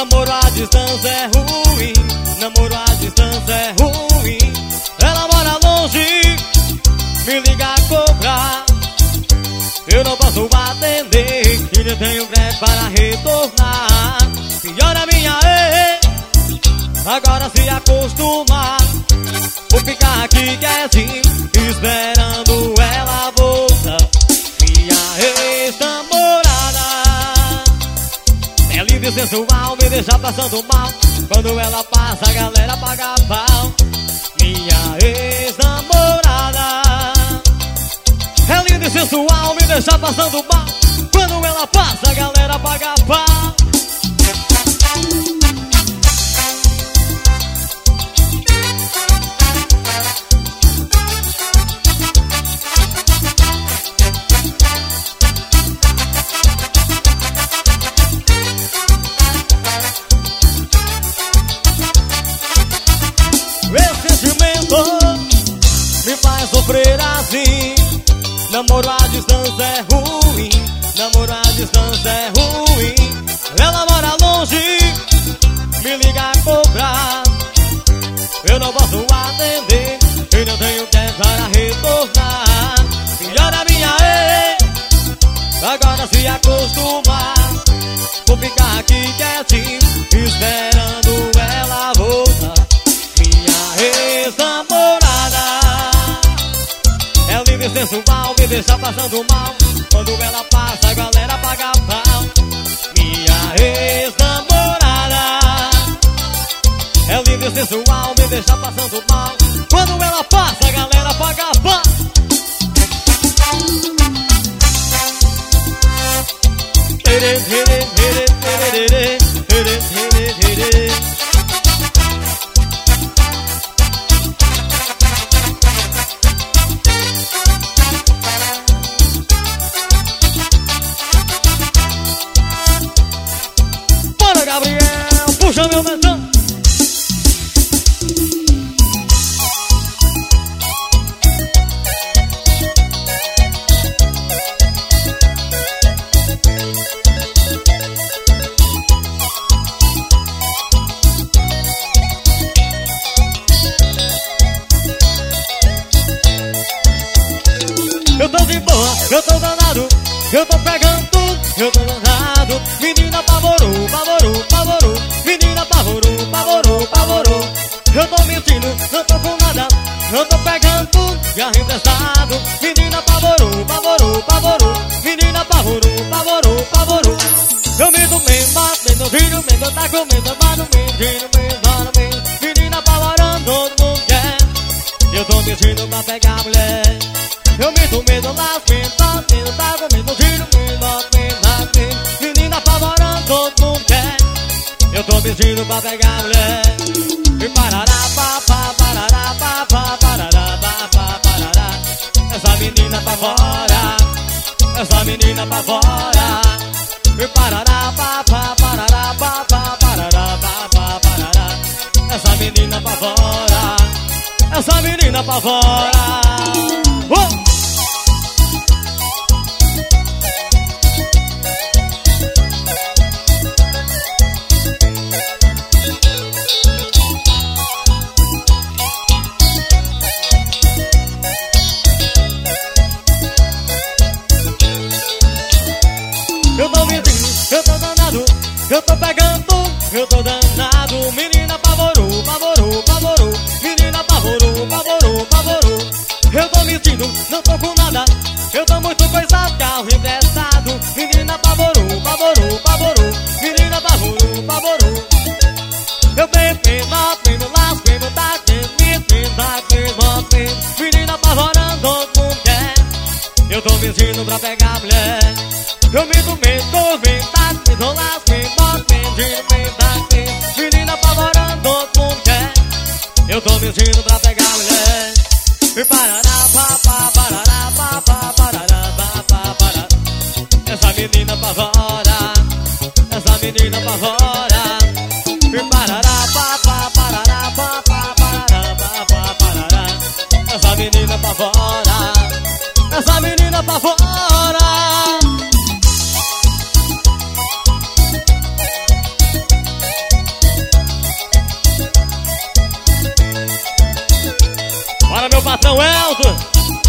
Namoro à distância é ruim, namoro à distância é ruim. Ela mora longe, me liga a cobrar, eu não posso atender, e não tenho crédito para retornar. Pior a minha ex, agora se acostumar. Vou ficar aqui quietinho, esperando ela voltar. Minha ex-namorada é linda e sensual, me deixa passando mal. Quando ela passa, a galera paga pau. Minha ex-namorada é linda e sensual, me deixa passando mal. Quando ela passa, a galera paga pau. Esse sentimento me faz sofrer assim. Namoro à distância é ruim, namoro à distância é ruim. Ela mora longe, me liga a cobrar, eu não posso atender, e não tenho tempo para retornar. Pior a minha ex, agora se acostumar. Vou ficar aqui quietinho, esperando ela voltar. Minha ex-namorada é linda e sensual, me deixa passando mal. Quando ela passa, a galera paga pau. Minha ex-namorada é linda e sensual, me deixa passando mal. Quando ela passa, a galera paga pau. Bora, Gabriel, puxa meu mentão. Eu tô de boa, eu tô danado, eu tô pegando tudo, eu tô danado. Menina apavorou, apavorou, apavorou. Menina apavorou, apavorou, apavorou. Eu tô mentindo, não tô com nada, não tô pegando tudo, já emprestado. Menina apavorou, apavorou, apavorou. Menina apavorou, apavorou, apavorou. Eu minto mesmo, batendo, tiro mesmo, tá com medo, mas não mentindo mesmo, não mesmo. Menina apavorando, todo mundo quer. Eu tô mentindo pra pegar a mulher. Eu minto medo, lasco, batendo, tá com medo, tiro mesmo, menina apavorando, todo mundo quer. Eu tô mentindo pra pegar a mulher. E parará, papá, parará, papá, parará, papá, parará. Essa menina pra fora, essa menina pra fora. E parará, papá, parará, papá, parará, papá, parará. Essa menina pra fora, essa menina pra fora. Eu tô mentindo, eu tô danado, eu tô pegando tudo, eu tô danado. Menina apavorou, apavorou, apavorou. Menina apavorou, apavorou, apavorou. Eu tô mentindo, não tô com nada, eu tô muito coisado, carro emprestado. Menina apavorou, apavorou, apavorou. Menina apavorou, apavorou. Eu bebo, matando, lasco, tá querendo, tá querendo. Menina apavorando, todo mundo quer. Eu tô mentindo pra pegar a mulher. Eu minto mesmo, tô bem, tá querendo, lasco, tá. Menina apavorando, todo mundo quer. Eu tô mentindo pra pegar a mulher. E parará, papá, parará, papá, parará, papá, parará. Essa menina apavora, essa menina apavora. E parará, papá, parará, papá, parará, papá, parará. Essa menina apavora, essa menina apavora. Elton.